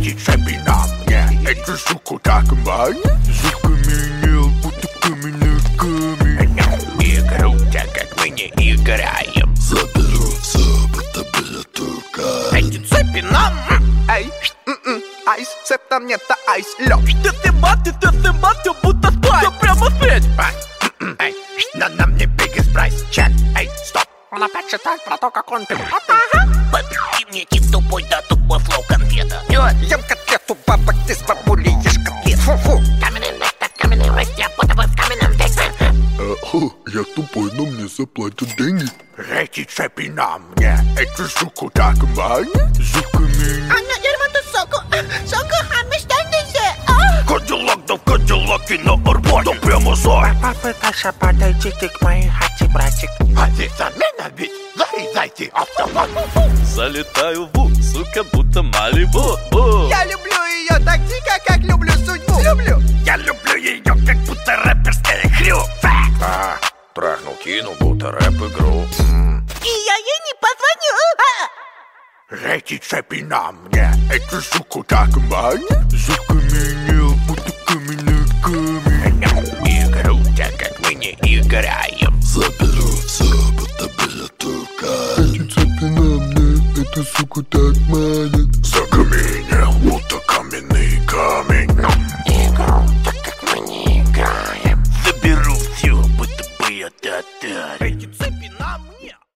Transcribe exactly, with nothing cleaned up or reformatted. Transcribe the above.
Эти цепи на мне, эту суку так манят. Закаменел, будто каменный камень. Игру, так как мы не играем. Заберу все, будто билетурка. Эти цепи нам. Эй, айс, цепь там нет-то айс, лёг. Ты ты маты, ты ты маты, будто спать. Да прямо петь. Эй, на нам не biggest price, чек. Эй, стоп. Он опять читает про то, как он пил. Ага. Попи мне тип тупой, да тупой флоу конфета. Я ем котлету, бабок, ты с бабулей ешь котлет. Фу-фу. Каменный нектар, каменный рост, я будто бы в каменном веке. Я тупой, но мне заплатят деньги. Эти цепи на мне, эту суку так манят. Закаменел. Она дерьмо соку, соку хамиштандизе. Кадиллак, да в Кадиллаке на Арбате. Да прямо за. Попытайся подойти к моей хате, братик. Хотите замена ведь? Заедайте автомат. Залетаю в ус, сука, будто Малибу. Бу. Я люблю ее так дико, как люблю судьбу. Люблю. Я люблю ее, как будто рэперская хрю. Факт. А, трахнул, кинул, будто рэп-игру. И я ей не позвоню. Эти цепи на мне, эту суку так манят. Закаменел, будто каменный камень. Игру, так как мы не играем. Заберу все, будто билетурка. Эти цепи на мне, эту суку так манят. Закаменел,